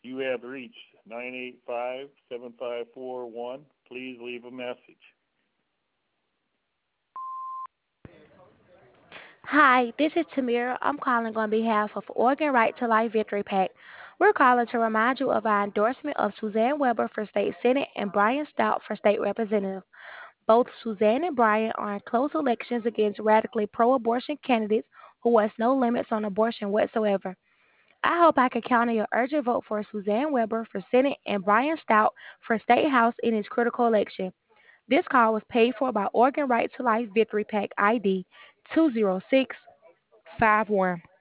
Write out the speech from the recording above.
You have reached 985-7541. Please leave a message. Hi, this is Tamira. I'm calling on behalf of Oregon Right to Life Victory PAC. We're calling to remind you of our endorsement of Suzanne Weber for State Senate and Brian Stout for State Representative. Both Suzanne and Brian are in close elections against radically pro abortion candidates who has no limits on abortion whatsoever. I hope I can count on your urgent vote for Suzanne Weber for Senate and Brian Stout for State House in this critical election. This call was paid for by Oregon Right to Life Victory PAC ID 20651.